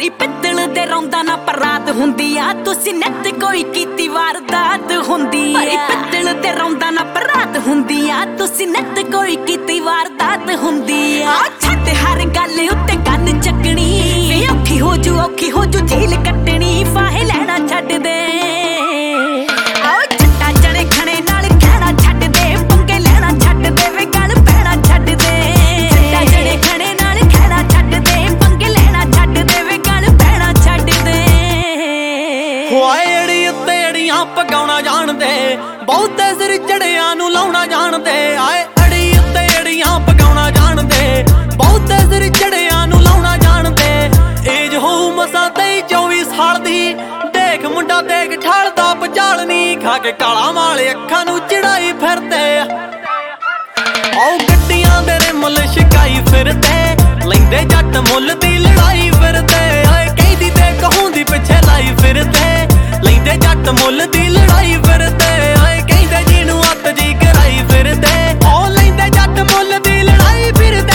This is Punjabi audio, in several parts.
ਨੀ ਪਿੱਤਲ ਦੇ ਰੌਂਦਾ ਨਾ ਪਰਾਤ ਹੁੰਦੀ ਆ ਤੁਸੀਂ ਨੱਤ ਕੋਈ ਕੀਤੀ ਵਾਰਦਾਤ ਹੁੰਦੀ ਆ ਪਿੱਤਲ ਦੇ ਰੌਂਦਾ ਨਾ ਪਰਾਤ ਹੁੰਦੀ ਆ ਤੁਸੀਂ ਨੱਤ ਕੋਈ ਕੀਤੀ ਵਾਰਦਾਤ ਹੁੰਦੀ ਆ ਛੱਡ ਹਰ ਗੱਲ ਉੱਤੇ ਕੰਨ ਚੱਕਣੀ ਵੇ ਔਖੀ ਹੋ ਜੂ ਝੀਲ ਕੱਟਣੀ ਫਾਹੇ ਲੈਣਾ ਛੱਡ ਦੇ ਪਗਾਉਣਾ ਜਾਣਦੇ ਬਹੁਤੇ ਸਿਰ ਚੜਿਆਂ ਨੂੰ ਲਾਉਣਾ ਜਾਣਦੇ ਆਏ ਅੜੀ ਉੱਤੇ ਅੜੀਆਂ ਪਗਾਉਣਾ ਜਾਣਦੇ ਬਹੁਤੇ ਸਿਰ ਚੜਿਆਂ ਨੂੰ ਲਾਉਣਾ ਜਾਣਦੇ ਏਜ ਹੋਊ ਮਸਾਂ 23-24 ਸਾਲ ਦੀ ਦੇਖ ਮੁੰਡਾ ਦੇਖ ਠਾਲਦਾ ਪਚਾਲਣੀ ਖਾ ਕੇ ਕਾਲਾ ਵਾਲੇ ਅੱਖਾਂ ਨੂੰ ਚੜਾਈ ਫਿਰਦੇ ਆਓ ਗੱਡੀਆਂ ਦੇ ਰੇ ਮੁੱਲ ਸ਼ਿਕਾਈ ਫਿਰਦੇ ਲੈਂਦੇ ਜੱਟ ਮੁੱਲ ਦੀ ਲੜਾਈ ਫਿਰਦੇ ਆਏ ਕਹਿੰਦੀ ਤੇ ਕਹੂੰਦੀ ਪਿੱਛੇ ਲਾਈ ਫਿਰਦੇ ਲੈਂਦੇ ਜੱਟ ਮੁੱਲ ਦੀ ਲੜਾਈ ਫਿਰਦੇ ਆਏ ਕਹਿੰਦੇ ਜਿਹਨੂੰ ਅੱਤ ਜੀ ਕਰਾਈ ਫਿਰਦੇ ਉਹ ਲੈਂਦੇ ਜੱਟ ਮੁੱਲ ਦੀ ਲੜਾਈ ਫਿਰਦੇ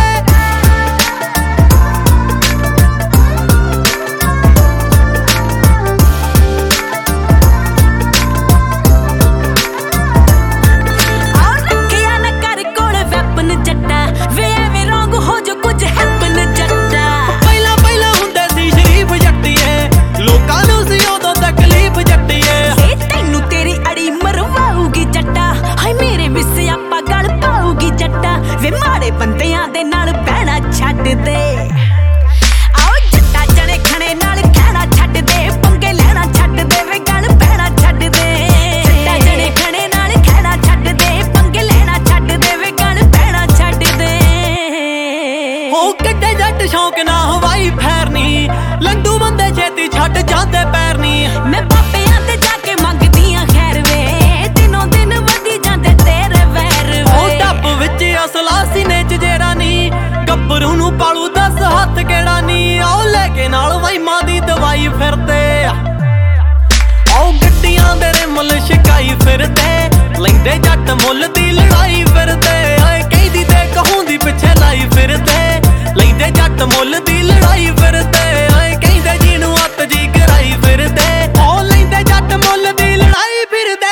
ਆਹ ਰੱਖਿਆ ਨਾ ਕਰ ਕੋਲ ਵੈਪਨ ਜੱਟਾ ਵੇ ਐਵੇਂ ਰੋਂਗ ਹੋ ਜੋ ਕੁਝ ਹੈਪਨ ਜੱਟਾ ਪਹਿਲਾਂ ਹੁੰਦੇ ਸੀ ਸ਼ਰੀਫ ਜੱਟੀਏ ਲੋਕਾਂ ਨੂੰ ਸੀ ਉਦੋਂ ਤਕਲੀਫ ਜੱਟੀਏ ਇਹ ਤੈਨੂੰ ਤੇਰੀ ਅੜੀ ਮਰਵਾਉਗੀ ਜੱਟਾ ਹਾਏ ਮੇਰੇ ਵਿਸੇ ਆਪਾਂ ਗਲ ਪਾਉਗੀ ਜੱਟਾ ਵੇ ਮਾੜੇ ਬੰਦਿਆਂ ਦੇ ਨਾਲ ਬਹਿਣਾ ਛੱਡ ਦੇ ਆਓ ਜੱਟਾ ਜਣੇ ਖਣੇ ਨਾਲ ਕਹਿਣਾ ਛੱਡ ਦੇ ਪੰਗੇ ਲੈਣਾ ਛੱਡ ਦੇ ਵੇ ਗਲ ਬਹਿਣਾ ਛੱਡ ਦੇ ਜੱਟਾ ਜਣੇ ਖਣੇ ਨਾਲ ਕਹਿਣਾ ਛੱਡ ਦੇ ਪੰਗੇ ਲੈਣਾ ਛੱਡ ਦੇ ਵੇ ਗਲ ਬਹਿਣਾ ਛੱਡ ਦੇ ਹੋ ਕੱਢੇ ਜੱਟ ਸ਼ੌਂਕ ਨਾ ਹਵਾਈ ਫੈਰਨੀ ਲੰਡੂ ਬੰਦੇ ਛੇਤੀ ਛੱਡ ਜਾਂਦੇ ਪੈਰਨੀ ਮੈਂ ਬਾਬਿਆਂ ਤੇ ਜਾ ਕੇ ਮੰਗਦੀਆਂ ਖੈਰ ਵੇ ਦਿਨੋਂ ਦਿਨ ਵਧੀ ਜਾਂਦੇ ਤੇਰੇ ਵੈਰ ਵੇ ਉਹ ਟੱਪ ਵਿੱਚ ਅਸਲਾ ਸੀਨੇ ਚ ਜਿਹੜਾ ਨੀ ਗੱਭਰੂ ਨੂੰ ਪਾਲੂ ਦੱਸ ਹੱਥ ਕਿਹੜਾ ਨੀ ਆਓ ਲੈ ਕੇ ਨਾਲ ਵਾਈਮਾਂ ਦੀ ਦਵਾਈ ਫਿਰਦੇ ਆਓ ਗੱਡੀਆਂ ਦੇ ਰੇ ਮੁੱਲ ਸ਼ਿਕਾਈ ਫਿਰਦੇ ਲੈਂਦੇ ਜੱਟ ਮੁੱਲ ਦੀ ਲੜਾਈ ਫਿਰਦੇ ਆਏ ਕਹਿੰਦੀ ਤੇ ਕਹੂੰਦੀ ਪਿੱਛੇ ਲਾਈ ਫਿਰਦੇ ਲੈਂਦੇ ਜੱਟ ਮੁੱਲ ਦੀ ਲੜਾਈ ਫਿਰਦੇ ਆਏ ਕਹਿੰਦੇ ਜਿਹਨੂੰ ਅੱਤ ਜੀ ਕਰਾਈ ਫਿਰਦੇ ਉਹ ਲੈਂਦੇ ਜੱਟ ਮੁੱਲ ਦੀ ਲੜਾਈ ਫਿਰਦੇ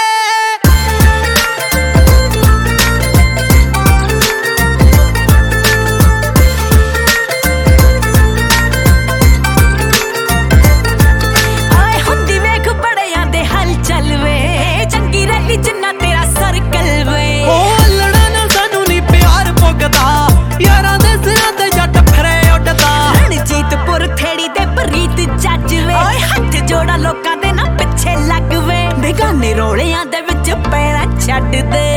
ਆਏ ਹੁੰਦੀ ਵੇਖ ਬੜਿਆਂ ਦੇ ਹਲ ਚੱਲ ਵੇ ਚੰਗੀ ਰਹੀ ਜਿੰਨਾ ਤੇਰਾ ਸਰਕਲ ਵੇ ਉਹ ਲੜਾ ਨਾਲ ਸਾਨੂੰ ਨੀ ਪਿਆਰ ਪੁੱਗਦਾ ਯਾਰਾਂ ਦੇ ਸਿਰਾਂ ਤੇ ਜੱਟ ਫਿਰੇ ਉੱਡਦਾ ਰਣਜੀਤਪੁਰ ਥੇੜੀ ਦੇ ਪ੍ਰੀਤ ਜੱਜ ਵੇ ਓਏ ਹੱਥ ਜੋੜਾ ਲੋਕਾਂ ਦੇ ਨਾ ਪਿੱਛੇ ਲੱਗ ਵੇ ਬੇਗਾਨੇ ਰੋਲਿਆਂ ਦੇ ਵਿੱਚ ਪੈਰਾਂ ਛੱਡ ਦੇ